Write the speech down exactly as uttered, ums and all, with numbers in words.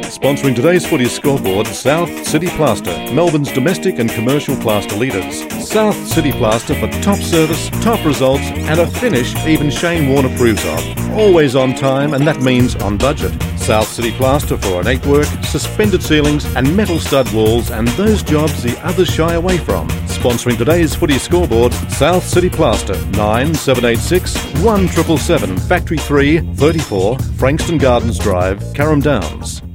Sponsoring today's footy scoreboard, South City Plaster, Melbourne's domestic and commercial plaster leaders. South City Plaster for top service, top results and a finish even Shane Warne approves of. Always on time, and that means on budget. South City Plaster for ornate work, suspended ceilings and metal stud walls, and those jobs the others shy away from. Sponsoring today's footy scoreboard, South City Plaster, nine seven eight six, one seven seven seven, Factory three, thirty-four, Frankston Gardens Drive, Carrum Downs.